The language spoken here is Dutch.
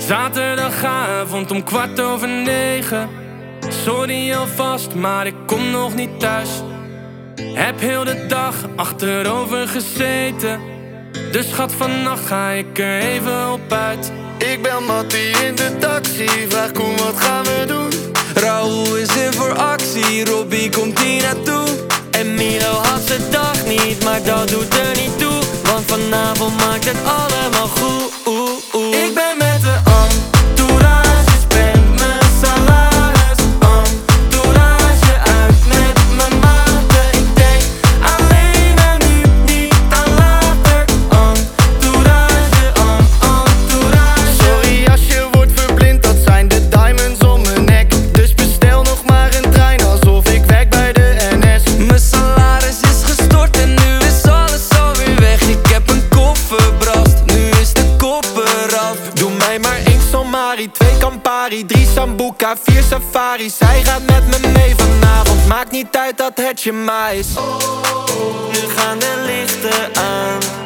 Zaterdagavond om 9:15. Sorry alvast, maar ik kom nog niet thuis. Heb heel de dag achterover gezeten. Dus schat, vannacht ga ik er even op uit. Ik bel Mattie in de taxi, vraag Koen wat gaan we doen. Raoul is in voor actie, Robbie komt hier naartoe. En Milo had zijn dag niet, maar dat doet er niet toe. Want vanavond maakt het allemaal goed. Ik ben met de entourage, spend mijn salaris. Entourage uit met mijn maten. Ik denk alleen aan nu, niet aan later. Entourage, entourage. Sorry als je wordt verblind, dat zijn de diamonds om mijn nek. Dus bestel nog maar een trein, alsof ik werk bij de NS. Mijn salaris is gestort en nu is alles alweer weg. Ik heb een kofferbrast, nu is de koffer af. Doe mij maar 1 Somari, 2 Campari, 3 Sambuca, 4 Safari. Zij gaat met me mee vanavond, maakt niet uit dat het je maar is. Nu gaan de lichten aan.